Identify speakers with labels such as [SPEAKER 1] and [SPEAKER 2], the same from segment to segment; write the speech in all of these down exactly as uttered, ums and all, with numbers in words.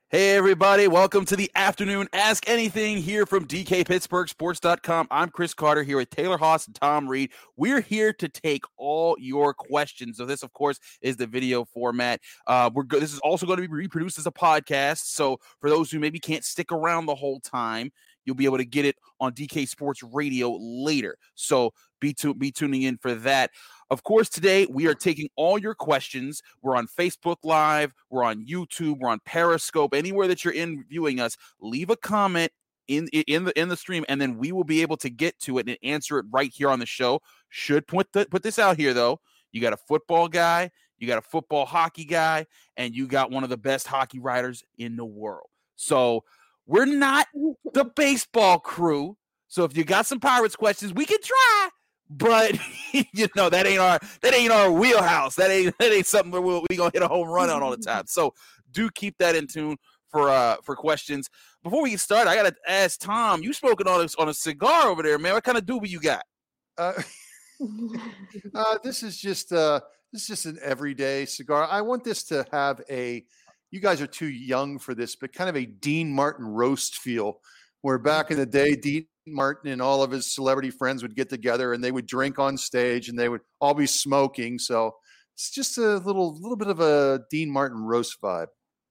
[SPEAKER 1] Hey, everybody. Welcome to the afternoon Ask Anything here from D K Pittsburgh Sports dot com. I'm Chris Carter here with Taylor Haas and Tom Reed. We're here to take all your questions. So this, of course, is the video format. Uh, we're go- This is also going to be reproduced as a podcast. So for those who maybe can't stick around the whole time, you'll be able to get it on D K Sports Radio later. So be, tu- be tuning in for that. Of course, today we are taking all your questions. We're on Facebook Live. We're on YouTube. We're on Periscope. Anywhere that you're in viewing us, leave a comment in, in, the, in the stream, and then we will be able to get to it and answer it right here on the show. Should put, the, put this out here, though. You got a football guy, you got a football hockey guy, and you got one of the best hockey writers in the world. So we're not the baseball crew. So if you got some Pirates questions, we can try. But you know that ain't our that ain't our wheelhouse. That ain't that ain't something where we're we gonna hit a home run on all the time. So do keep that in tune for uh for questions. Before we get started, I gotta ask Tom. You smoking on a, on a cigar over there, man? What kind of doobie you got?
[SPEAKER 2] Uh, uh, this is just uh this is just an everyday cigar. I want this to have a. You guys are too young for this, but kind of a Dean Martin roast feel. Where back in the day, Dean Martin and all of his celebrity friends would get together and they would drink on stage and they would all be smoking. So it's just a little, little bit of a Dean Martin roast vibe.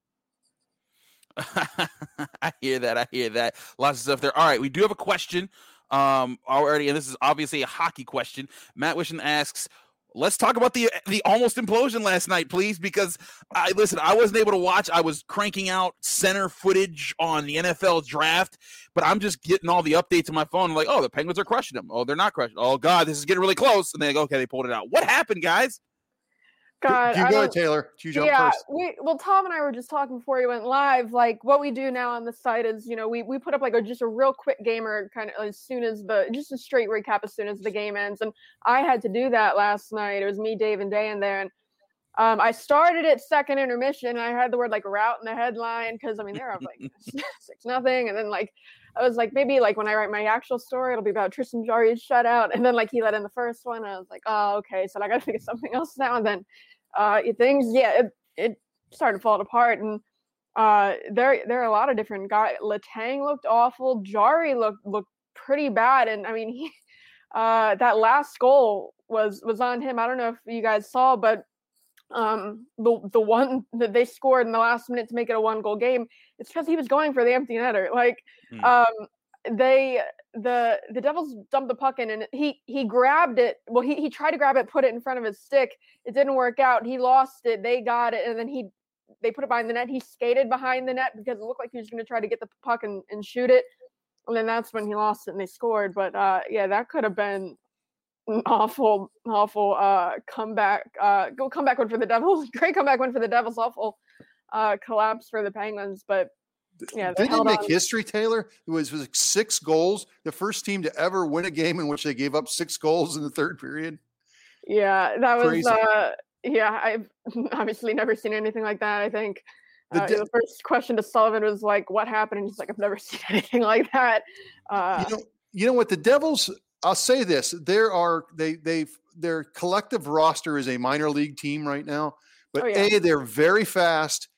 [SPEAKER 1] I hear that. I hear that. Lots of stuff there. All right. We do have a question um, already, and this is obviously a hockey question. Matt Wishon asks, let's talk about the the almost implosion last night, please, because I listen, I wasn't able to watch. I was cranking out center footage on the N F L draft, but I'm just getting all the updates on my phone. I'm like, oh, the Penguins are crushing them. Oh, they're not crushing. Oh, God, this is getting really close. And they go, okay, they pulled it out. What happened, guys?
[SPEAKER 3] God,
[SPEAKER 2] you go, Taylor. You jump
[SPEAKER 3] yeah,
[SPEAKER 2] first.
[SPEAKER 3] we well, Tom and I were just talking before we went live. Like, what we do now on the site is, you know, we we put up like a just a real quick gamer kind of as soon as the just a straight recap as soon as the game ends. And I had to do that last night. It was me, Dave, and Day in there, and um, I started at second intermission. And I had the word like route in the headline because I mean they're up like six nothing, and then like I was like maybe like when I write my actual story, it'll be about Tristan Jarry's shutout, and then like he let in the first one. And I was like, oh, okay, so I got to think of something else now, and then. Uh, things, yeah, it, it started falling apart, and uh, there there are a lot of different guys. Letang looked awful. Jarry looked looked pretty bad, and I mean, he, uh, that last goal was was on him. I don't know if you guys saw, but um, the the one that they scored in the last minute to make it a one goal game, it's because he was going for the empty netter. Like, hmm. um, they. the the Devils dumped the puck in and he he grabbed it. Well, he, he tried to grab it, put it in front of his stick. It didn't work out. He lost it. They got it. And then he they put it behind the net. He skated behind the net because it looked like he was going to try to get the puck and, and shoot it. And then that's when he lost it and they scored. But uh, yeah, that could have been an awful, awful uh, comeback. Uh, go comeback win for the Devils. Great comeback win for the Devils. Awful uh, collapse for the Penguins. But yeah,
[SPEAKER 2] they didn't make on. history, Taylor. It was, it was like six goals. The first team to ever win a game in which they gave up six goals in the third period.
[SPEAKER 3] Yeah, that was, uh, yeah, I've obviously never seen anything like that, I think. Uh, the, de- the first question to Sullivan was like, what happened? And he's like, I've never seen anything like that. Uh,
[SPEAKER 2] you know, you know what? The Devils, I'll say this, there are, they, they've, their collective roster is a minor league team right now, but oh, yeah. A, they're very fast.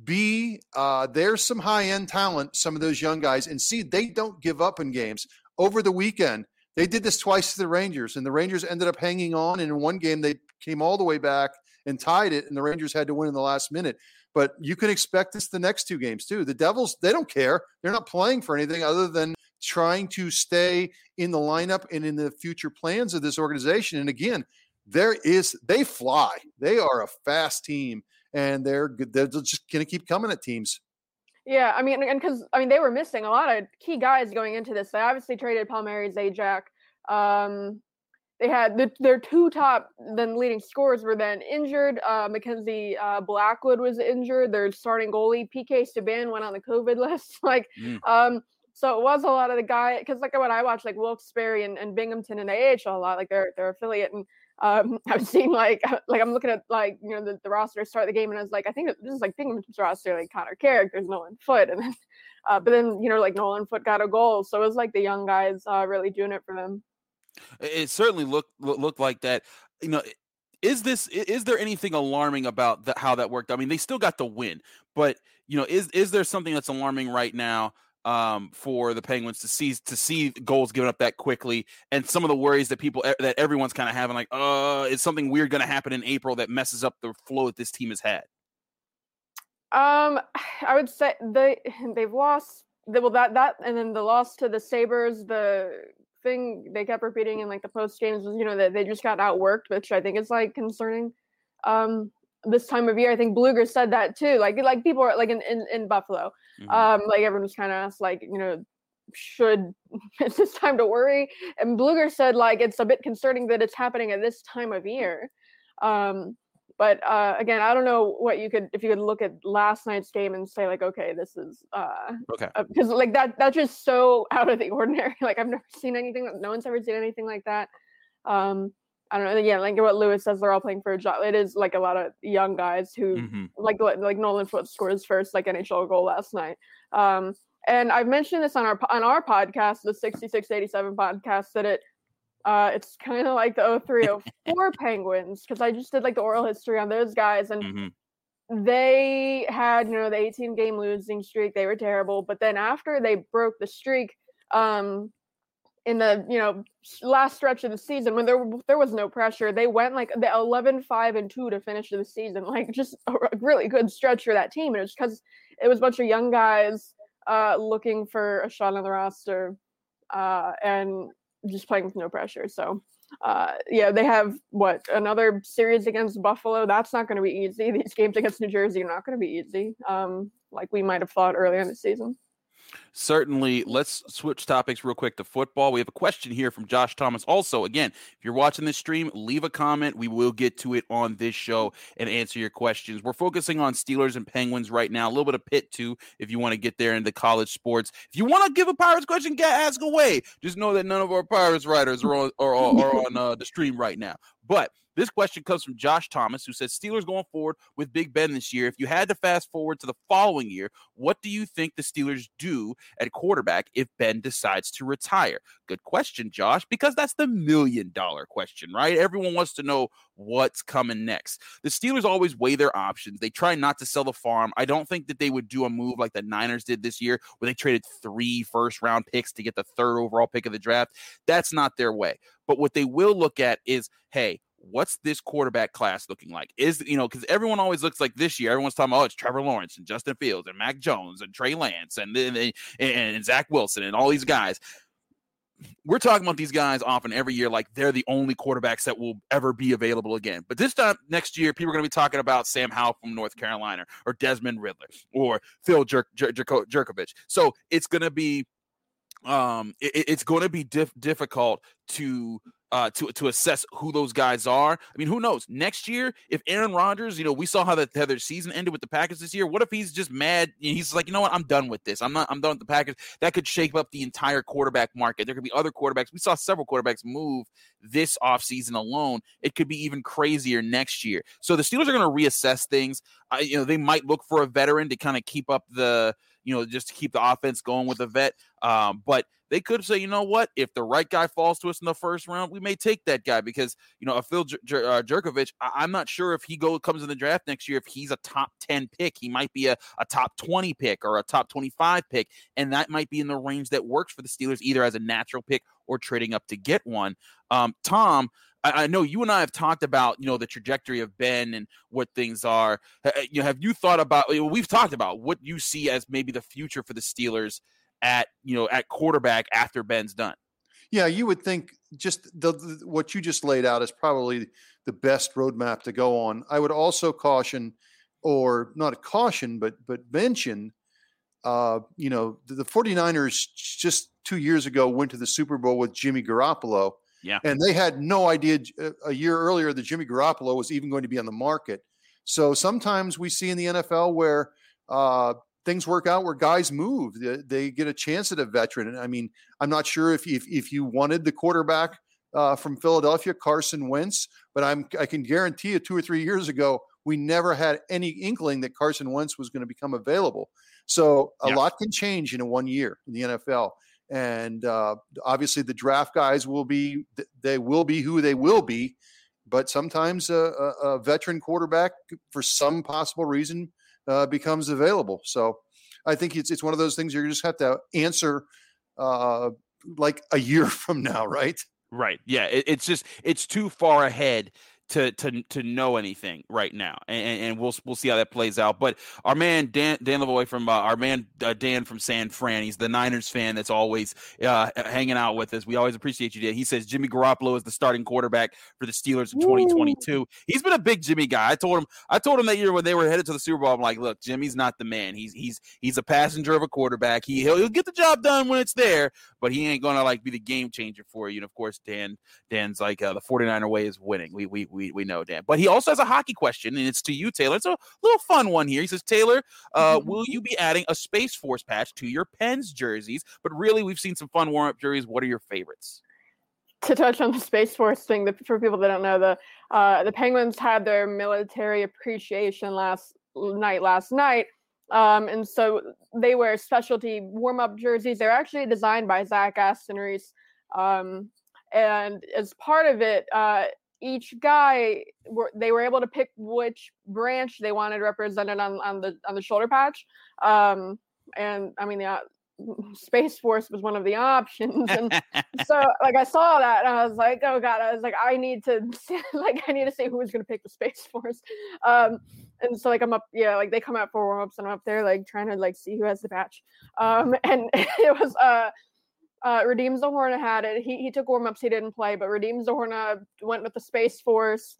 [SPEAKER 2] B, uh, there's some high-end talent, some of those young guys. And C, they don't give up in games. Over the weekend, they did this twice to the Rangers, and the Rangers ended up hanging on. And in one game, they came all the way back and tied it, and the Rangers had to win in the last minute. But you can expect this the next two games, too. The Devils, they don't care. They're not playing for anything other than trying to stay in the lineup and in the future plans of this organization. And again, there is they fly. They are a fast team. And they're they're just going to keep coming at teams.
[SPEAKER 3] Yeah, I mean, and because I mean they were missing a lot of key guys going into this. They obviously traded Palmieri, Zajac. Um, they had the, their two top then leading scorers were then injured. Uh, Mackenzie uh, Blackwood was injured. Their starting goalie P K Subban went on the COVID list. like, mm. um, so it was a lot of the guy because like when I watched like Wilkes-Barre and, and Binghamton in the A H L a lot, like their their affiliate and. Um, I've seen like like I'm looking at like you know the, the roster to start the game and I was like I think this is like Binghamton's roster like Connor Carrick, there's Nolan Foote and then uh, but then you know like Nolan Foote got a goal, so it was like the young guys uh, really doing it for them.
[SPEAKER 1] It certainly looked looked like that. You know, is this is there anything alarming about the, how that worked? I mean, they still got the win, but you know, is is there something that's alarming right now um, for the Penguins to see to see goals given up that quickly, and some of the worries that people that everyone's kind of having, like, uh, is something weird going to happen in April that messes up the flow that this team has had?
[SPEAKER 3] Um, I would say they they've lost. They, well, that that and then the loss to the Sabres, the thing they kept repeating in like the post games was, you know, that they just got outworked, which I think is like concerning. Um, this time of year, I think Blueger said that too. Like, like people are like in, in, in Buffalo, mm-hmm. um, like everyone was kind of asked, like, you know, should it's this time to worry? And Blueger said, like, it's a bit concerning that it's happening at this time of year. Um, but uh, again, I don't know what you could, if you could look at last night's game and say, like, okay, this is uh,
[SPEAKER 1] okay,
[SPEAKER 3] because uh, like that that's just so out of the ordinary. Like, I've never seen anything. No one's ever seen anything like that. Um, I don't know. Yeah, like what Lewis says, they're all playing for a job. It is like a lot of young guys who, mm-hmm. like like Nolan Foote scored his first like N H L goal last night. Um, and I've mentioned this on our on our podcast, the sixty-six eighty-seven podcast, that it uh, it's kind of like the oh three oh four Penguins, because I just did like the oral history on those guys, and mm-hmm. they had, you know, the eighteen game losing streak. They were terrible, but then after they broke the streak, um. in the, you know, last stretch of the season when there there was no pressure, they went like the eleven five and two to finish the season, like just a really good stretch for that team. And it's because it was a bunch of young guys uh, looking for a shot on the roster uh, and just playing with no pressure. So uh, yeah, they have what, another series against Buffalo. That's not going to be easy. These games against New Jersey are not going to be easy, um, like we might have thought earlier in the season.
[SPEAKER 1] Certainly. Let's switch topics real quick to football. We have a question here from Josh Thomas. Also, again, if you're watching this stream, leave a comment. We will get to it on this show and answer your questions. We're focusing on Steelers and Penguins right now. A little bit of Pitt, too, if you want to get there into college sports. If you want to give a Pirates question, get ask away. Just know that none of our Pirates writers are on, are, are, are on uh, the stream right now. But this question comes from Josh Thomas, who says, Steelers going forward with Big Ben this year. If you had to fast forward to the following year, what do you think the Steelers do at quarterback if Ben decides to retire? Good question, Josh, because that's the million dollar question, right? Everyone wants to know what's coming next. The Steelers always weigh their options. They try not to sell the farm. I don't think that they would do a move like the Niners did this year, where they traded three first round picks to get the third overall pick of the draft. That's not their way. But what they will look at is, hey, what's this quarterback class looking like? Is, you know, because everyone always looks like this year, everyone's talking about, oh, it's Trevor Lawrence and Justin Fields and Mac Jones and Trey Lance and, and, and, and Zach Wilson and all these guys. We're talking about these guys often every year like they're the only quarterbacks that will ever be available again. But this time next year, people are going to be talking about Sam Howell from North Carolina or Desmond Ridder or Phil Jer- Jer- Jer- Jerkovich. So it's going to be um, it, it's going to be dif- difficult to Uh, to to assess who those guys are. I mean, who knows? Next year, if Aaron Rodgers, you know, we saw how, the, how their season ended with the Packers this year. What if he's just mad? He's like, you know what? I'm done with this. I'm not. I'm done with the Packers. That could shake up the entire quarterback market. There could be other quarterbacks. We saw several quarterbacks move this offseason alone. It could be even crazier next year. So the Steelers are going to reassess things. Uh, you know, they might look for a veteran to kind of keep up the, you know, just to keep the offense going with a vet. Um, but they could say, you know what, if the right guy falls to us in the first round, we may take that guy because, you know, a Phil Jer- Jer- uh, Jerkovich, I- I'm not sure if he go comes in the draft next year, if he's a top ten pick. He might be a, a top twenty pick or a top twenty-five pick, and that might be in the range that works for the Steelers, either as a natural pick or trading up to get one. Um, Tom, I, I know you and I have talked about, you know, the trajectory of Ben and what things are. Uh, you know, have you thought about, we've talked about what you see as maybe the future for the Steelers at, you know, at quarterback after Ben's done?
[SPEAKER 2] Yeah, you would think just the, the what you just laid out is probably the best roadmap to go on. I would also caution, or not caution, but but mention, uh, you know, the, the 49ers just two years ago went to the Super Bowl with Jimmy Garoppolo.
[SPEAKER 1] Yeah.
[SPEAKER 2] And they had no idea a year earlier that Jimmy Garoppolo was even going to be on the market. So sometimes we see in the N F L where uh, things work out, where guys move, they, they get a chance at a veteran. And I mean, I'm not sure if if, if you wanted the quarterback uh, from Philadelphia, Carson Wentz, but I'm I can guarantee you two or three years ago, we never had any inkling that Carson Wentz was going to become available. So a yeah. lot can change in a one year in the N F L. And uh, obviously the draft guys will be, they will be who they will be. but sometimes a, a, a veteran quarterback, for some possible reason, uh, becomes available. So I think it's it's one of those things you just have to answer uh, like a year from now, right?
[SPEAKER 1] Right. Yeah. It, it's just it's too far ahead to to to know anything right now, and, and we'll we'll see how that plays out. But our man Dan Dan Lavoie from uh, our man uh, Dan from San Fran, he's the Niners fan that's always uh, hanging out with us. We always appreciate you, Dan. He says Jimmy Garoppolo is the starting quarterback for the Steelers in twenty twenty-two. He's been a big Jimmy guy. I told him I told him that year when they were headed to the Super Bowl, I'm like, look, Jimmy's not the man. He's he's he's a passenger of a quarterback. He he'll, he'll get the job done when it's there, but he ain't gonna like be the game changer for you. And of course, Dan Dan's like uh, the 49er way is winning. We we we we know, Dan. But he also has a hockey question, and it's to you, Taylor. It's a little fun one here. He says, Taylor, uh, will you be adding a Space Force patch to your Pens jerseys? But really, we've seen some fun warm-up jerseys. What are your favorites?
[SPEAKER 3] To touch on the Space Force thing, the, for people that don't know, the uh, the Penguins had their military appreciation last night, last night. Um, and so they wear specialty warm-up jerseys. They're actually designed by Zach Aston Reese. Um, and as part of it, uh, each guy were they were able to pick which branch they wanted represented on, on the on the shoulder patch. Um, and I mean, the uh, Space Force was one of the options. And so like I saw that and I was like, oh God, I was like, I need to like I need to see who was gonna pick the Space Force. Um, and so like I'm up, yeah, like they come out for warm-ups and I'm up there like trying to like see who has the patch. Um, and it was uh Uh, Radim Zohorna had it. He he took warm-ups. He didn't play, but Radim Zohorna went with the Space Force.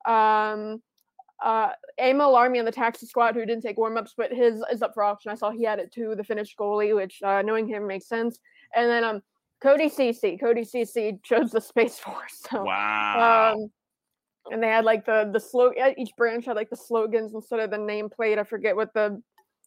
[SPEAKER 3] Um, uh, Emil Larmi on the Taxi Squad, who didn't take warm-ups, but his is up for auction. I saw he had it too, the Finnish goalie, which uh, knowing him makes sense. And then um, Cody Ceci. Cody Ceci chose the Space Force. So,
[SPEAKER 1] wow.
[SPEAKER 3] Um, and they had like the the slogan. Each branch had like the slogans instead of the nameplate. I forget what the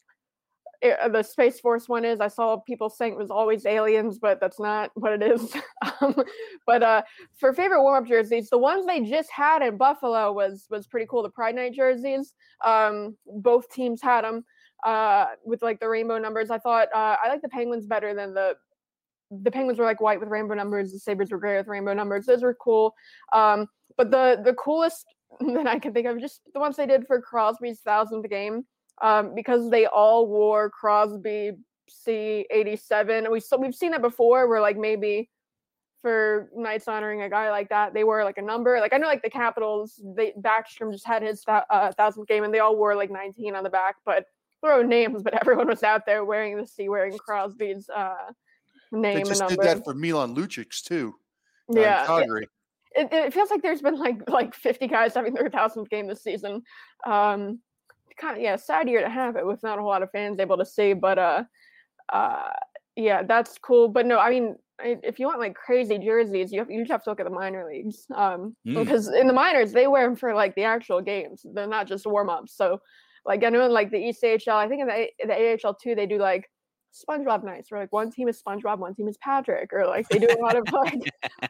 [SPEAKER 3] It, the Space Force one is. I saw people saying it was always aliens, but that's not what it is. um, but uh, for favorite warm-up jerseys, the ones they just had in Buffalo was was pretty cool. The Pride Night jerseys, um, both teams had them uh, with like the rainbow numbers. I thought uh, I like the Penguins better than the the Penguins were like white with rainbow numbers. The Sabres were gray with rainbow numbers. Those were cool. Um, but the the coolest that I can think of, just the ones they did for Crosby's thousandth game. Um, because they all wore Crosby C eighty-seven. And we so we've seen that before where like maybe for nights honoring a guy like that, they wore like a number. Like I know like the Capitals, they Backstrom just had his uh, thousandth game and they all wore like nineteen on the back, but throw names, but everyone was out there wearing the C, wearing Crosby's uh, name
[SPEAKER 2] they just
[SPEAKER 3] and number.
[SPEAKER 2] did that for Milan Lucic's too.
[SPEAKER 3] Yeah.
[SPEAKER 2] Calgary.
[SPEAKER 3] It, it, it feels like there's been like like fifty guys having their thousandth game this season. Um, kind of yeah, sad year to have it with not a whole lot of fans able to see, but uh, uh, yeah, that's cool. But no, I mean, if you want like crazy jerseys, you have, you just have to look at the minor leagues, um, mm. because in the minors they wear them for like the actual games. They're not just warm ups. So, like I know in like the E C H L, I think in the the A H L too, they do like SpongeBob nights where like one team is SpongeBob, one team is Patrick, or like they do a lot of like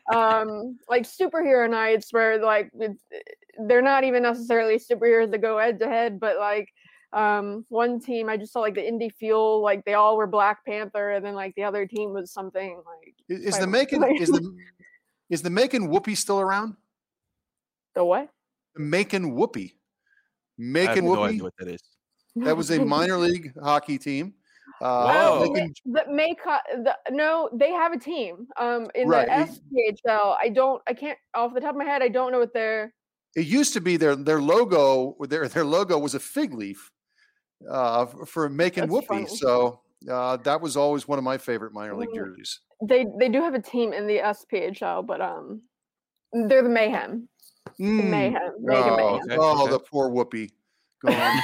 [SPEAKER 3] um like superhero nights where like it, they're not even necessarily superheroes that go head to head, but like um one team I just saw like the Indy Fuel, like they all were Black Panther, and then like the other team was something like
[SPEAKER 2] is, is the Macon like, is the is the Macon Whoopie still around?
[SPEAKER 3] The what?
[SPEAKER 2] The Macon Whoopie. Macon
[SPEAKER 1] I have
[SPEAKER 2] Whoopie.
[SPEAKER 1] No idea what that is.
[SPEAKER 2] That was a minor league hockey team.
[SPEAKER 3] Uh, oh, Macon, the make the no, they have a team. Um, in right. the S P H L, I don't, I can't off the top of my head. I don't know what their.
[SPEAKER 2] It used to be their their logo. Their their logo was a fig leaf, uh, for Macon Whoopie. Funny. So uh, that was always one of my favorite minor league jerseys.
[SPEAKER 3] They they do have a team in the S P H L, but um, they're the Mayhem.
[SPEAKER 2] Mm.
[SPEAKER 3] The Mayhem.
[SPEAKER 2] Oh, Mayhem. Okay. oh okay. The poor Whoopie. Go on.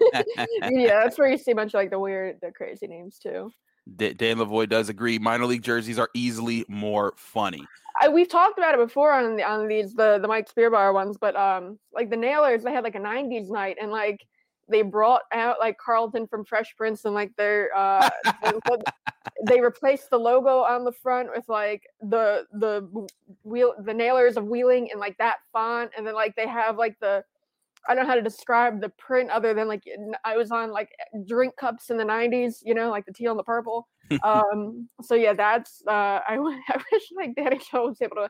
[SPEAKER 3] Yeah, that's where you see a bunch of like the weird, the crazy names too.
[SPEAKER 1] Dan Lavoie does agree. Minor league jerseys are easily more funny.
[SPEAKER 3] I, we've talked about it before on the on these the the Mike Spearbar ones, but um, like the Nailers, they had like a nineties night, and like they brought out like Carlton from Fresh Prince, and like their uh, they, they replaced the logo on the front with like the the wheel the Nailers of Wheeling and like that font, and then like they have like the. I don't know how to describe the print other than like I was on like drink cups in the nineties, you know, like the teal and the purple. um, so yeah, that's uh, I, I wish like Danny Show was able to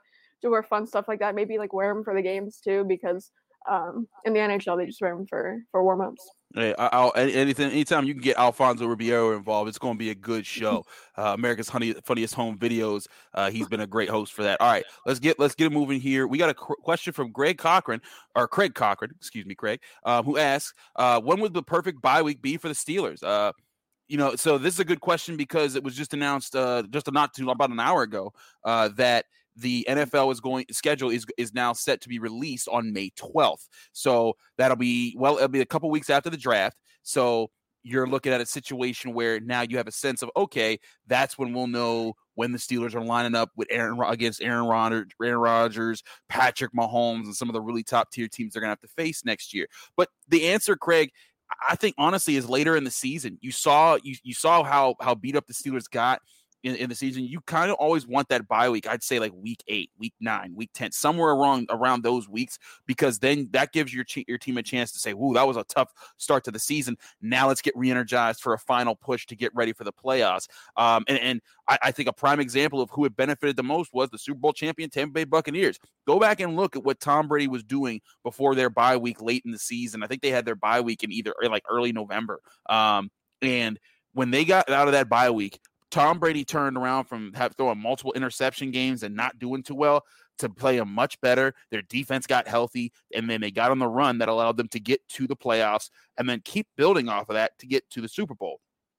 [SPEAKER 3] to wear fun stuff like that. Maybe like wear them for the games too, because um, in the N H L they just wear them for for warm ups.
[SPEAKER 1] Hey, I'll, anything, anytime you can get Alfonso Ribeiro involved, it's going to be a good show. Uh, America's honey, funniest home videos. Uh, he's been a great host for that. All right, let's get let's get it moving here. We got a qu- question from Greg Cochran, or Craig Cochran, excuse me, Craig, um, who asks, uh, when would the perfect bye week be for the Steelers? Uh, you know, so this is a good question because it was just announced uh, just not too about an hour ago uh, that the N F L is going schedule is is now set to be released on May twelfth. So that'll be well, it'll be a couple weeks after the draft. So you're looking at a situation where now you have a sense of, okay, that's when we'll know when the Steelers are lining up with Aaron against Aaron Rodgers, Aaron Rodgers, Patrick Mahomes, and some of the really top tier teams they're gonna have to face next year. But the answer, Craig, I think honestly is later in the season. You saw you you saw how how beat up the Steelers got in, in the season. You kind of always want that bye week. I'd say like week eight, week nine, week ten, somewhere around around those weeks, because then that gives your your team a chance to say, "Ooh, that was a tough start to the season. Now let's get re-energized for a final push to get ready for the playoffs." Um, and and I, I think a prime example of who had benefited the most was the Super Bowl champion Tampa Bay Buccaneers. Go back and look at what Tom Brady was doing before their bye week late in the season. I think they had their bye week in either like early November. Um, and when they got out of that bye week, Tom Brady turned around from have, throwing multiple interception games and not doing too well to play them much better. Their defense got healthy, and then they got on the run that allowed them to get to the playoffs and then keep building off of that to get to the Super Bowl.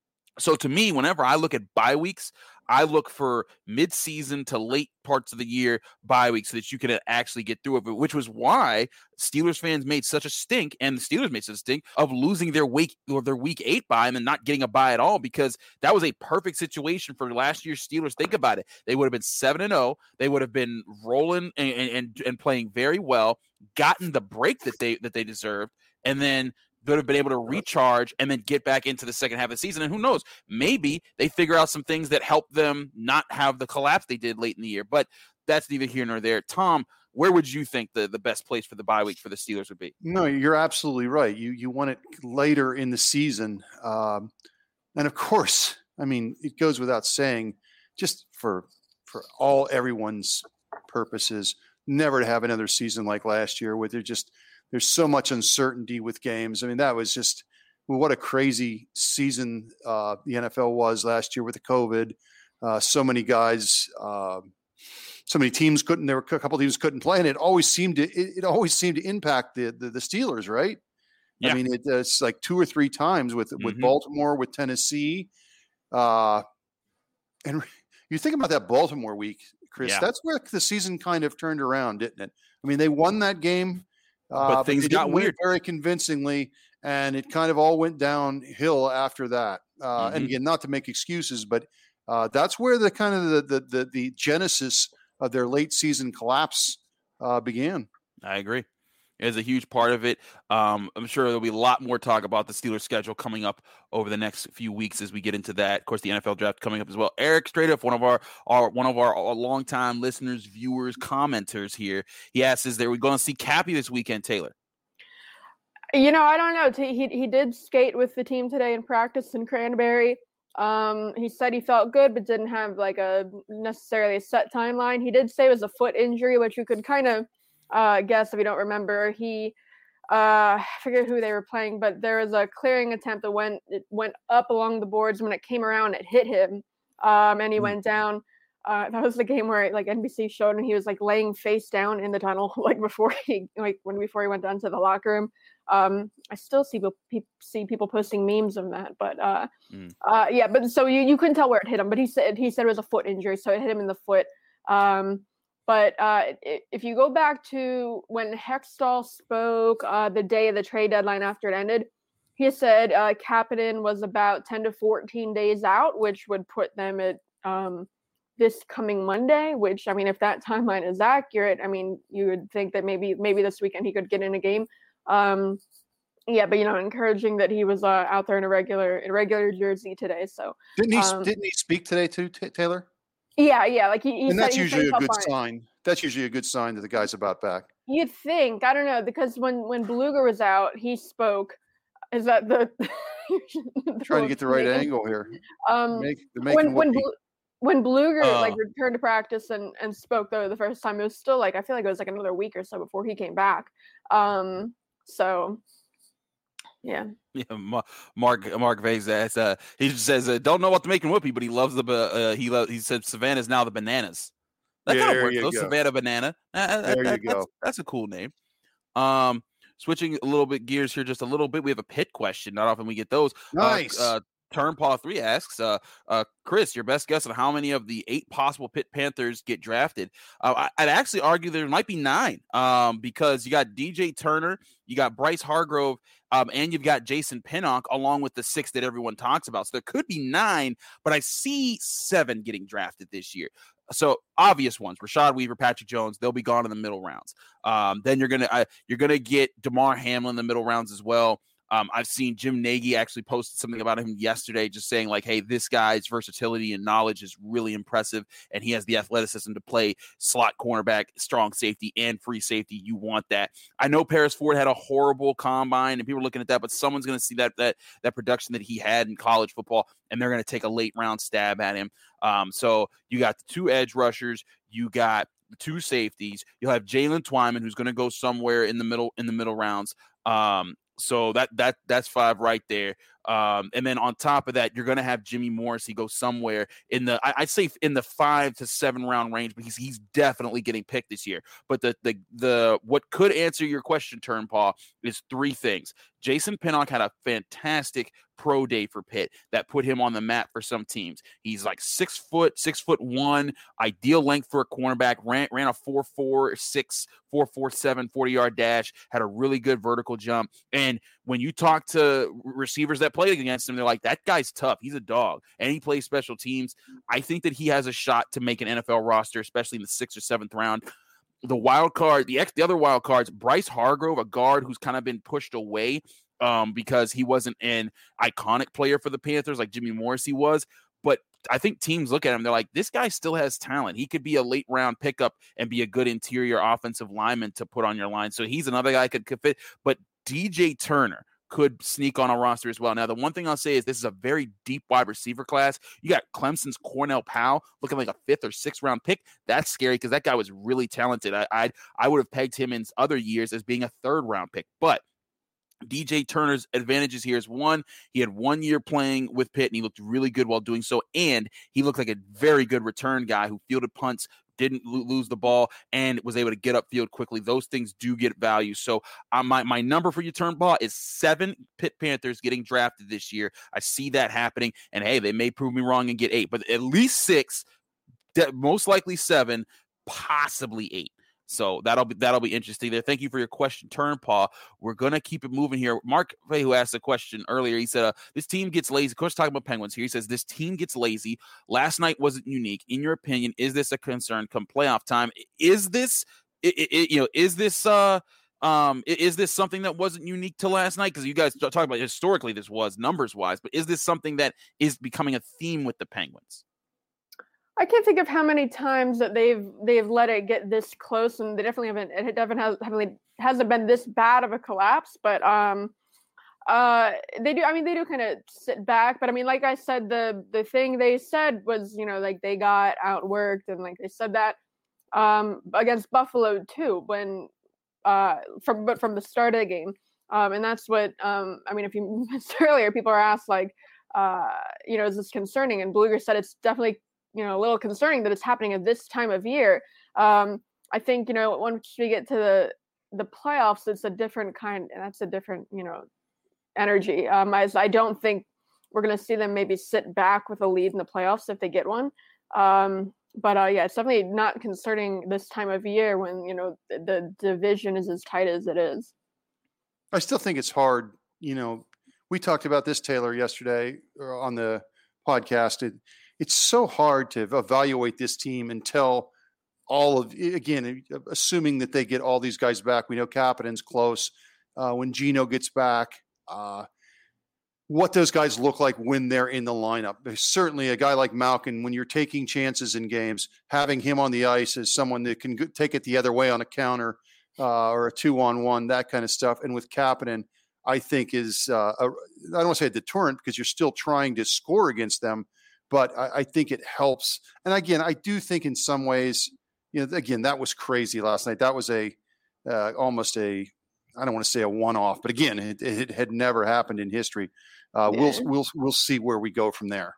[SPEAKER 1] So to me, whenever I look at bye weeks, I look for mid-season to late parts of the year bye weeks so that you can actually get through it, which was why Steelers fans made such a stink, and the Steelers made such a stink of losing their week or their week eight bye and then not getting a bye at all, because that was a perfect situation for last year's Steelers. Think about it. They would have been seven and oh. They would have been rolling and, and, and playing very well, gotten the break that they that they deserved, and then would have been able to recharge and then get back into the second half of the season. And who knows, maybe they figure out some things that help them not have the collapse they did late in the year. But that's neither here nor there. Tom, where would you think the, the best place for the bye week for the Steelers would be?
[SPEAKER 2] No, you're absolutely right. You you want it later in the season. Um, and of course, I mean, it goes without saying, just for for all everyone's purposes, never to have another season like last year where they're just – there's so much uncertainty with games. I mean, that was just well, what a crazy season uh, the N F L was last year with the COVID. Uh, so many guys, uh, so many teams couldn't. There were a couple of teams couldn't play, and it always seemed to it, it always seemed to impact the the, the Steelers, right? Yeah. I mean, it, it's like two or three times with with mm-hmm. Baltimore, with Tennessee, uh, and you think about that Baltimore week, Chris. Yeah. That's where the season kind of turned around, didn't it? I mean, they won that game.
[SPEAKER 1] Uh, but things
[SPEAKER 2] but
[SPEAKER 1] got weird
[SPEAKER 2] very convincingly, and it kind of all went downhill after that. Uh, mm-hmm. And again, not to make excuses, but uh, that's where the kind of the, the the the genesis of their late season collapse uh, began.
[SPEAKER 1] I agree. Is a huge part of it. Um, I'm sure there'll be a lot more talk about the Steelers schedule coming up over the next few weeks as we get into that. Of course, the N F L draft coming up as well. Eric Straight one of our, our one of our, our longtime listeners, viewers, commenters here. He asks, "Is there we going to see Cappy this weekend, Taylor?"
[SPEAKER 3] You know, I don't know. He he did skate with the team today in practice in Cranberry. Um, he said he felt good, but didn't have like a necessarily a set timeline. He did say it was a foot injury, which you could kind of uh guess if you don't remember. He uh I forget who they were playing, but there was a clearing attempt that went it went up along the boards. When it came around, it hit him, um and he mm-hmm. went down. Uh that was the game where like N B C showed him he was like laying face down in the tunnel like before he like when before he went down to the locker room. um I still see people see people posting memes of that, but uh mm. uh yeah but so you you couldn't tell where it hit him, but he said he said it was a foot injury, so it hit him in the foot. um But uh, if you go back to when Hextall spoke uh, the day of the trade deadline after it ended, he said uh, Kapanen was about ten to fourteen days out, which would put them at um, this coming Monday, which, I mean, if that timeline is accurate, I mean, you would think that maybe maybe this weekend he could get in a game. Um, yeah, but, you know, encouraging that he was uh, out there in a regular in a regular jersey today. So
[SPEAKER 2] Didn't he,
[SPEAKER 3] um,
[SPEAKER 2] didn't he speak today too, t- Taylor?
[SPEAKER 3] Yeah, yeah, like he, he
[SPEAKER 2] and
[SPEAKER 3] said,
[SPEAKER 2] that's
[SPEAKER 3] he
[SPEAKER 2] usually a good
[SPEAKER 3] fine.
[SPEAKER 2] sign. That's usually a good sign that the guy's about back.
[SPEAKER 3] You'd think, I don't know, because when when Beluga was out, he spoke. Is that the
[SPEAKER 2] trying to get the right angle here?
[SPEAKER 3] Um, make, when when Bel- When Bluger
[SPEAKER 1] uh,
[SPEAKER 3] like returned to practice and, and spoke though the first time, it was still like I feel like it was like another week or so before he came back. Um, so yeah,
[SPEAKER 1] yeah. Mark Mark Vazas, uh, he just says uh, don't know what to make in Whoopi, but he loves the uh, he lo- he said Savannah's now the bananas. That
[SPEAKER 2] yeah,
[SPEAKER 1] kind of works. Though.
[SPEAKER 2] Go.
[SPEAKER 1] Savannah Banana. Uh,
[SPEAKER 2] there
[SPEAKER 1] that,
[SPEAKER 2] you
[SPEAKER 1] that's,
[SPEAKER 2] go.
[SPEAKER 1] That's a cool name. Um, switching a little bit gears here, just a little bit. We have a Pitt question. Not often we get those.
[SPEAKER 2] Nice.
[SPEAKER 1] Uh, uh, Turnpaw three asks, uh, uh, Chris, your best guess on how many of the eight possible Pitt Panthers get drafted? Uh, I, I'd actually argue there might be nine, um, because you got D J Turner, you got Bryce Hargrove, um, and you've got Jason Pinnock, along with the six that everyone talks about. So there could be nine, but I see seven getting drafted this year. So obvious ones: Rashad Weaver, Patrick Jones. They'll be gone in the middle rounds. Um, then you're gonna uh, you're gonna get DeMar Hamlin in the middle rounds as well. Um, I've seen Jim Nagy actually posted something about him yesterday, just saying like, hey, this guy's versatility and knowledge is really impressive, and he has the athleticism to play slot cornerback, strong safety, and free safety. You want that. I know Paris Ford had a horrible combine, and people are looking at that, but someone's going to see that that that production that he had in college football, and they're going to take a late round stab at him. Um, so you got the two edge rushers, you got the two safeties, you'll have Jalen Twyman, who's going to go somewhere in the middle in the middle rounds. Um, So that that that's five right there. Um, and then on top of that, you're going to have Jimmy Morris. He goes somewhere in the, I, I'd say in the five to seven round range, but he's, he's definitely getting picked this year. But the, the, the, what could answer your question, Turnpaw, is three things. Jason Pinnock had a fantastic pro day for Pitt that put him on the map for some teams. He's like six foot, six foot one, ideal length for a cornerback, ran, ran a four, four, six, four, four, seven, forty yard dash, had a really good vertical jump. And when you talk to receivers that played against him, they're like, that guy's tough. He's a dog. And he plays special teams. I think that he has a shot to make an N F L roster, especially in the sixth or seventh round. The wild card, the ex, the other wild cards, Bryce Hargrove, a guard who's kind of been pushed away um, because he wasn't an iconic player for the Panthers like Jimmy Morrissey was. But I think teams look at him, they're like, this guy still has talent. He could be a late round pickup and be a good interior offensive lineman to put on your line. So he's another guy could, could fit. But D J Turner could sneak on a roster as well. Now, the one thing I'll say is this is a very deep wide receiver class. You got Clemson's Cornell Powell looking like a fifth or sixth round pick. That's scary because that guy was really talented. I I'd, I would have pegged him in other years as being a third round pick. But D J Turner's advantages here is one, he had one year playing with Pitt and he looked really good while doing so. And he looked like a very good return guy who fielded punts, didn't lose the ball, and was able to get upfield quickly. Those things do get value. So uh, my, my number for you, Turnpaw, is seven Pitt Panthers getting drafted this year. I see that happening. And, hey, they may prove me wrong and get eight, but at least six, most likely seven, possibly eight. So that'll be that'll be interesting there. Thank you for your question, Turnpaw. We're gonna keep it moving here. Mark Fay, who asked a question earlier, he said, uh, "This team gets lazy." Of course, talking about Penguins here. He says this team gets lazy. Last night wasn't unique. In your opinion, is this a concern come playoff time? Is this, it, it, you know, is this uh um is this something that wasn't unique to last night? Because you guys talk about historically this was numbers wise, but is this something that is becoming a theme with the Penguins?
[SPEAKER 3] I can't think of how many times that they've they've let it get this close, and they definitely haven't. It definitely has, haven't hasn't been this bad of a collapse, but um, uh, they do. I mean, they do kind of sit back, but I mean, like I said, the the thing they said was, you know, like they got outworked, and like they said that um against Buffalo too, when uh from but from the start of the game, um, and that's what um I mean, if you missed earlier, people are asked like, uh, you know, is this concerning? And Bluger said it's definitely, you know, a little concerning that it's happening at this time of year. Um, I think, you know, once we get to the the playoffs, it's a different kind, and that's a different, you know, energy. Um, as I don't think we're going to see them maybe sit back with a lead in the playoffs if they get one. Um, but uh, yeah, it's definitely not concerning this time of year when, you know, the, the division is as tight as it is.
[SPEAKER 2] I still think it's hard. You know, we talked about this, Taylor, yesterday on the podcast. It, It's so hard to evaluate this team until all of, again, assuming that they get all these guys back. We know Kapanen's close. Uh, when Gino gets back, uh, what those guys look like when they're in the lineup. There's certainly a guy like Malkin, when you're taking chances in games, having him on the ice as someone that can take it the other way on a counter uh, or a two-on-one, that kind of stuff. And with Kapanen, I think is, uh, a, I don't want to say a deterrent because you're still trying to score against them, but I, I think it helps. And again, I do think in some ways, you know, again, that was crazy last night. That was a uh, almost a, I don't want to say a one-off, but again, it, it had never happened in history. Uh, yeah. We'll we'll we'll see where we go from there.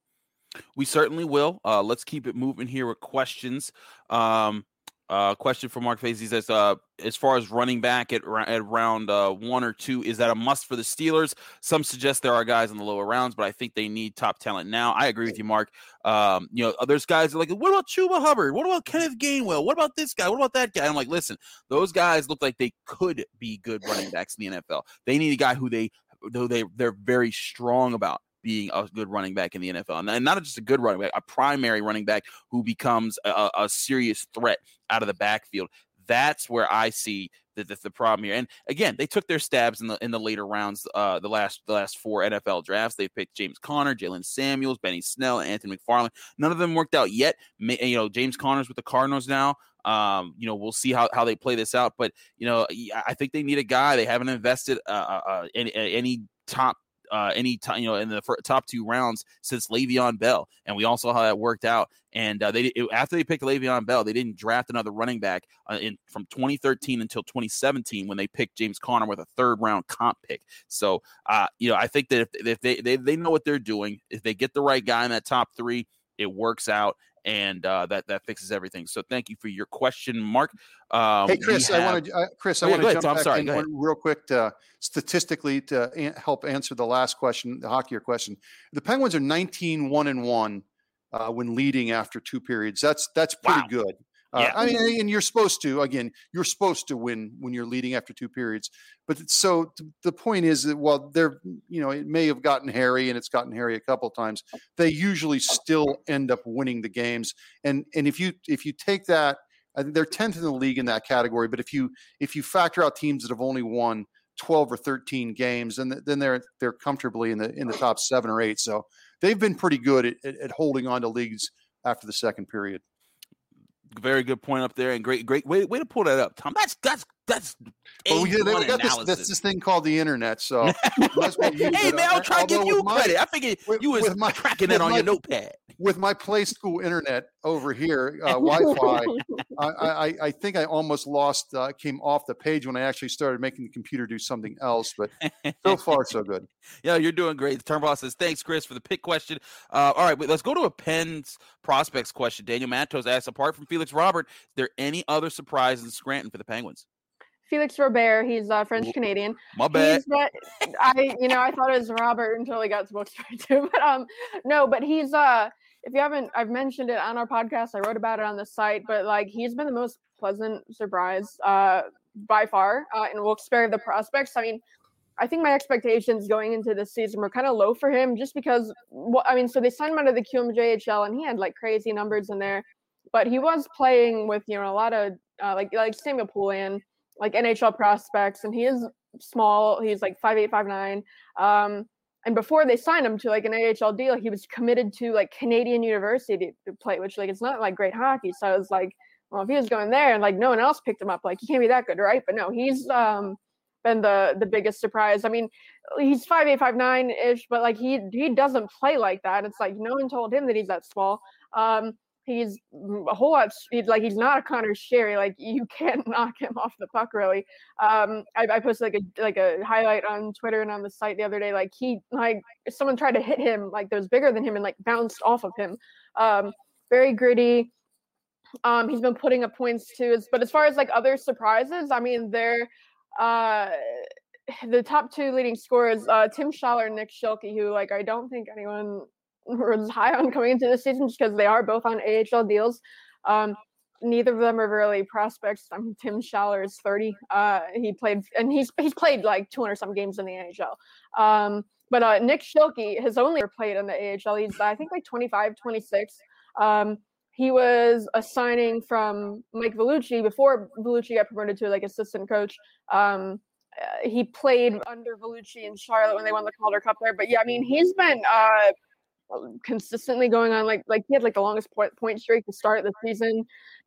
[SPEAKER 1] We certainly will. Uh, let's keep it moving here with questions. Um, uh, question from Mark Fazy says, uh, as far as running back at, at round uh, one or two, is that a must for the Steelers? Some suggest there are guys in the lower rounds, but I think they need top talent now. I agree with you, Mark. Um, you know, there's guys that are like, what about Chuba Hubbard? What about Kenneth Gainwell? What about this guy? What about that guy? I'm like, listen, those guys look like they could be good running backs in the N F L. They need a guy who they, though they they're very strong about being a good running back in the N F L. And not just a good running back, a primary running back who becomes a, a serious threat out of the backfield. That's where I see the, the, the problem here. And again, they took their stabs in the in the later rounds, uh, the last the last four N F L drafts. They picked James Conner, Jalen Samuels, Benny Snell, and Anthony McFarland. None of them worked out yet. You know, James Conner's with the Cardinals now. Um, you know, we'll see how, how they play this out. But, you know, I think they need a guy. They haven't invested uh, uh, any, any top Uh, any time, you know, in the first, top two rounds since Le'Veon Bell, and we all saw how that worked out. And uh, they it, after they picked Le'Veon Bell, they didn't draft another running back uh, in from twenty thirteen until twenty seventeen when they picked James Conner with a third round comp pick. So, uh, you know, I think that if, if they, they they know what they're doing, if they get the right guy in that top three, it works out. And uh, that that fixes everything. So thank you for your question, Mark. Um,
[SPEAKER 2] hey, Chris, have... I want to uh, Chris, I oh, yeah, want to jump back sorry, in one real quick to, statistically to an- help answer the last question, the hockeyer question. The Penguins are nineteen one and one uh, when leading after two periods. That's that's pretty wow. good. Uh, yeah. I mean, and you're supposed to, again, you're supposed to win when you're leading after two periods. But so the point is that while they're, you know, it may have gotten hairy and it's gotten hairy a couple of times, they usually still end up winning the games. And and if you if you take that, I think they're tenth in the league in that category. But if you if you factor out teams that have only won twelve or thirteen games, and then they're they're comfortably in the in the top seven or eight. So they've been pretty good at, at, at holding on to leads after the second period.
[SPEAKER 1] Very good point up there, and great, great way, way to pull that up, Tom. That's that's that's.
[SPEAKER 2] Well, we, did, we got this, this this thing called the internet. So,
[SPEAKER 1] hey man, I'll try to give you my, credit. I figured with, you was my, cracking it on my, your notepad.
[SPEAKER 2] With my play school internet over here, uh, Wi-Fi, I, I I think I almost lost, uh, came off the page when I actually started making the computer do something else. But so far, so good.
[SPEAKER 1] Yeah, you're doing great. The Turnbull says, thanks, Chris, for the pick question. Uh, all right, wait, let's go to a Penn's prospects question. Daniel Matos asks, apart from Felix Robert, is there any other surprise in Scranton for the Penguins?
[SPEAKER 3] Felix Robert, he's uh, French Canadian.
[SPEAKER 1] My bad.
[SPEAKER 3] Got, I, you know, I thought it was Robert until he got to Bookstore too. But um, no, but he's uh, if you haven't, I've mentioned it on our podcast. I wrote about it on the site. But like, he's been the most pleasant surprise uh by far uh, in Wilkes-Barre of the prospects. I mean, I think my expectations going into this season were kind of low for him, just because. Well, I mean, so they signed him out of the Q M J H L, and he had like crazy numbers in there, but he was playing with you know a lot of uh, like like Samuel Poulin, like N H L prospects, and he is small. He's like five eight, five nine. Um, and before they signed him to like an A H L deal, he was committed to like Canadian University to play, which like it's not like great hockey. So I was like, well, if he was going there and like no one else picked him up, like he can't be that good, right? But no, he's um been the the biggest surprise. I mean, he's five eight, five nine ish, but like he he doesn't play like that. It's like no one told him that he's that small. Um, He's a whole lot. He's like he's not a Connor Sherry. Like you can't knock him off the puck, really. Um, I, I posted like a like a highlight on Twitter and on the site the other day. Like he like someone tried to hit him like that was bigger than him and like bounced off of him. Um, very gritty. Um, he's been putting up points too. But as far as like other surprises, I mean, they're uh, the top two leading scorers, uh, Tim Schaller and Nick Schilke, who like I don't think anyone was high on coming into this season just because they are both on A H L deals. Um, neither of them are really prospects. I mean, Tim Schaller is thirty. Uh, he played, and he's he's played like two hundred some games in the A H L. Um, but uh, Nick Schilke has only ever played in the A H L. He's, I think, like twenty-five, twenty-six. Um, he was a signing from Mike Vellucci before Vellucci got promoted to like assistant coach. Um, uh, he played under Vellucci in Charlotte when they won the Calder Cup there. But yeah, I mean, he's been uh, consistently going on like like he had like the longest point, point streak to start the season,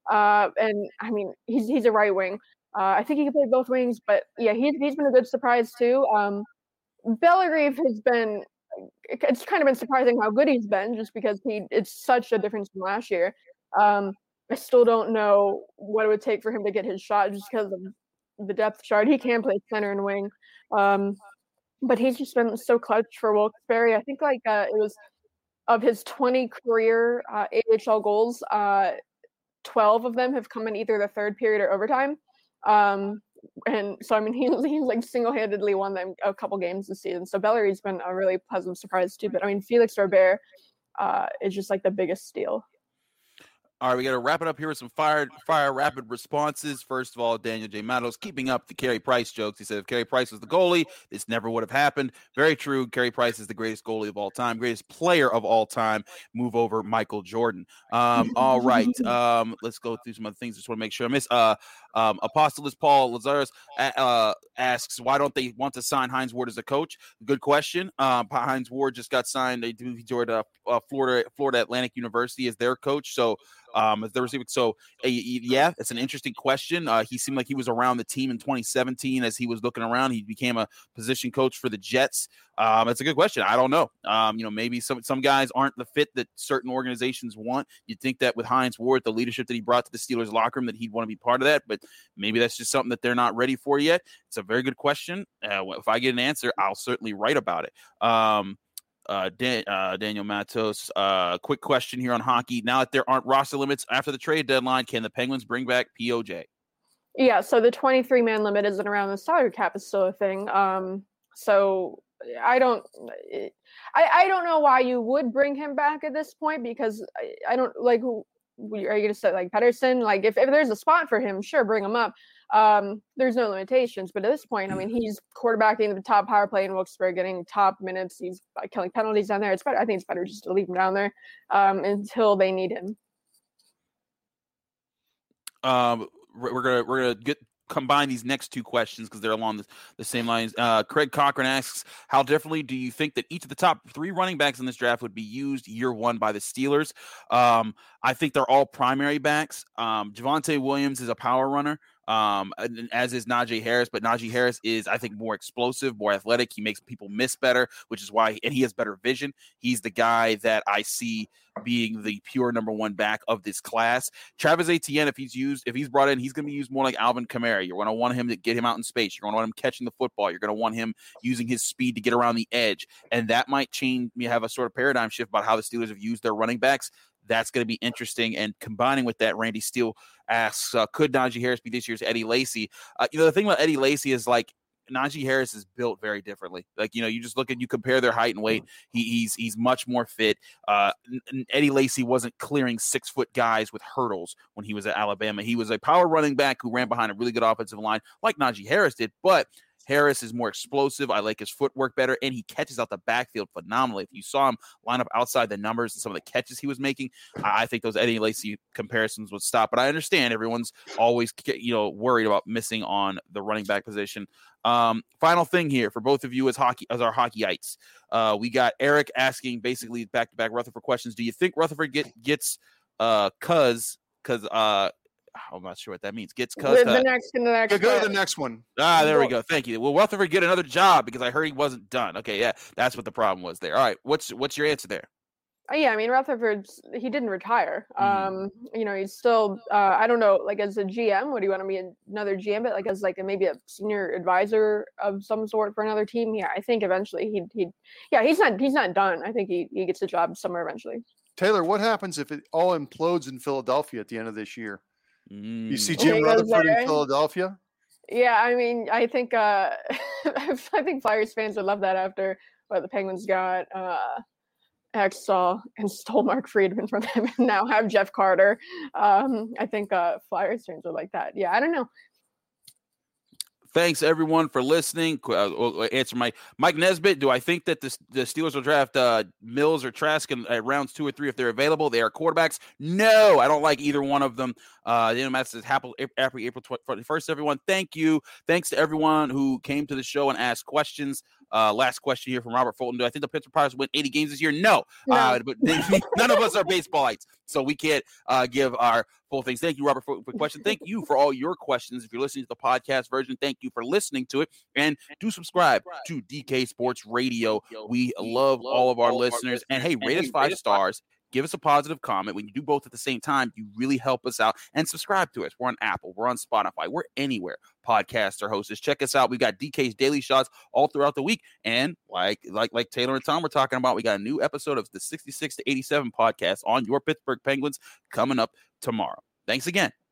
[SPEAKER 3] uh and I mean he's he's a right wing. uh I think he can play both wings, but yeah, he's he's been a good surprise too. um Bellegrieve has been it's kind of been surprising how good he's been, just because he it's such a difference from last year. Um, I still don't know what it would take for him to get his shot, just because of the depth chart. He can play center and wing, um, but he's just been so clutch for Wilkes-Barre. I think like uh, it was of his twenty career uh, A H L goals, uh, twelve of them have come in either the third period or overtime. Um, and so, I mean, he's, he's like single-handedly won them a couple games this season. So Bellery's been a really pleasant surprise too. But I mean, Felix Robert uh, is just like the biggest steal.
[SPEAKER 1] All right, we got to wrap it up here with some fire, fire rapid responses. First of all, Daniel J. Matos keeping up the Carey Price jokes. He said if Carey Price was the goalie, this never would have happened. Very true. Carey Price is the greatest goalie of all time, greatest player of all time. Move over Michael Jordan. Um, all right, um, let's go through some other things. Just want to make sure I miss. Uh, um, Apostolus Paul Lazarus uh, asks, why don't they want to sign Hines Ward as a coach? Good question. Uh, Hines Ward just got signed. They do joined uh, uh, Florida Florida Atlantic University as their coach. So. Um, as the receiver, so uh, yeah, it's an interesting question. Uh, he seemed like he was around the team in twenty seventeen as he was looking around. He became a position coach for the Jets. Um, it's a good question. I don't know. Um, you know, maybe some some guys aren't the fit that certain organizations want. You'd think that with Hines Ward, the leadership that he brought to the Steelers locker room, that he'd want to be part of that. But maybe that's just something that they're not ready for yet. It's a very good question. Uh, if I get an answer, I'll certainly write about it. Um, Uh, Dan, uh, Daniel Matos, uh, quick question here on hockey. Now that there aren't roster limits after the trade deadline, can the Penguins bring back P O J?
[SPEAKER 3] Yeah, so the twenty-three man limit isn't around. The salary cap is still a thing. Um, so I don't, I, I don't know why you would bring him back at this point, because I, I don't like. Who are you going to say, like Pettersson? Like if, if there's a spot for him, sure, bring him up. Um, there's no limitations, but at this point, I mean, he's quarterbacking the top power play in Wilkes-Barre, getting top minutes. He's killing penalties down there. It's better. I think it's better just to leave him down there um, until they need him.
[SPEAKER 1] Um, we're gonna we're gonna get combine these next two questions because they're along the, the same lines. Uh, Craig Cochran asks, how differently do you think that each of the top three running backs in this draft would be used year one by the Steelers? Um, I think they're all primary backs. Um, Javonte Williams is a power runner. Um, as is Najee Harris, but Najee Harris is, I think, more explosive, more athletic. He makes people miss better, which is why, and he has better vision. He's the guy that I see being the pure number one back of this class. Travis Etienne, if he's used, if he's brought in, he's going to be used more like Alvin Kamara. You're going to want him to get him out in space. You're going to want him catching the football. You're going to want him using his speed to get around the edge. And that might change, you have a sort of paradigm shift about how the Steelers have used their running backs. That's going to be interesting. And combining with that, Randy Steele asks, uh, could Najee Harris be this year's Eddie Lacy? Uh, you know, the thing about Eddie Lacy is like Najee Harris is built very differently. Like, you know, you just look at, you compare their height and weight. He, he's he's much more fit. Uh, Eddie Lacy wasn't clearing six foot guys with hurdles when he was at Alabama. He was a power running back who ran behind a really good offensive line like Najee Harris did, but Harris is more explosive. I like his footwork better, and he catches out the backfield phenomenally. If you saw him line up outside the numbers and some of the catches he was making, I think those Eddie Lacy comparisons would stop. But I understand everyone's always, you know, worried about missing on the running back position. Um, final thing here for both of you as hockey, as our hockeyites, uh, we got Eric asking basically back-to-back Rutherford questions. Do you think Rutherford get, gets uh, cuz because uh. I'm not sure what that means. Gets cuz.
[SPEAKER 3] The, the next and the next.
[SPEAKER 2] Go to the next one.
[SPEAKER 1] Ah, there we go. Thank you. Will Rutherford get another job? Because I heard he wasn't done. Okay, yeah, that's what the problem was there. All right, what's what's your answer there?
[SPEAKER 3] Uh, yeah, I mean Rutherford, he didn't retire. Mm-hmm. Um, you know, he's still. Uh, I don't know, like as a G M, would he want to be another G M? But like as like a, maybe a senior advisor of some sort for another team. Yeah, I think eventually he'd. he'd yeah, he's not. He's not done. I think he he gets a job somewhere eventually.
[SPEAKER 2] Taylor, what happens if it all implodes in Philadelphia at the end of this year?
[SPEAKER 1] Mm.
[SPEAKER 2] You see Jim Rutherford in Philadelphia?
[SPEAKER 3] Yeah, I mean, I think uh, I think Flyers fans would love that after what the Penguins got uh, Hextall and stole Mark Friedman from them and now have Jeff Carter. Um, I think uh, Flyers fans would like that. Yeah, I don't know.
[SPEAKER 1] Thanks everyone for listening. Uh, answer my Mike Nesbitt. Do I think that the, the Steelers will draft uh, Mills or Trask in uh, rounds two or three if they're available? They are quarterbacks. No, I don't like either one of them. Uh, you know, Matt says happy April twenty-first. Everyone, thank you. Thanks to everyone who came to the show and asked questions. Uh, last question here from Robert Fulton. Do I think the Pittsburgh Pirates win eighty games this year? No,
[SPEAKER 3] no.
[SPEAKER 1] Uh, but they, none of us are baseballites, so we can't uh, give our full things. Thank you, Robert, for the question. Thank you for all your questions. If you're listening to the podcast version, thank you for listening to it, and do subscribe to D K Sports Radio. We love all of our listeners, and hey, rate us five stars. Give us a positive comment. When you do both at the same time, you really help us out. And subscribe to us. We're on Apple. We're on Spotify. We're anywhere podcasts are hosted. Check us out. We've got D K's Daily Shots all throughout the week. And like like like Taylor and Tom were talking about, we got a new episode of the sixty-six to eighty-seven podcast on your Pittsburgh Penguins coming up tomorrow. Thanks again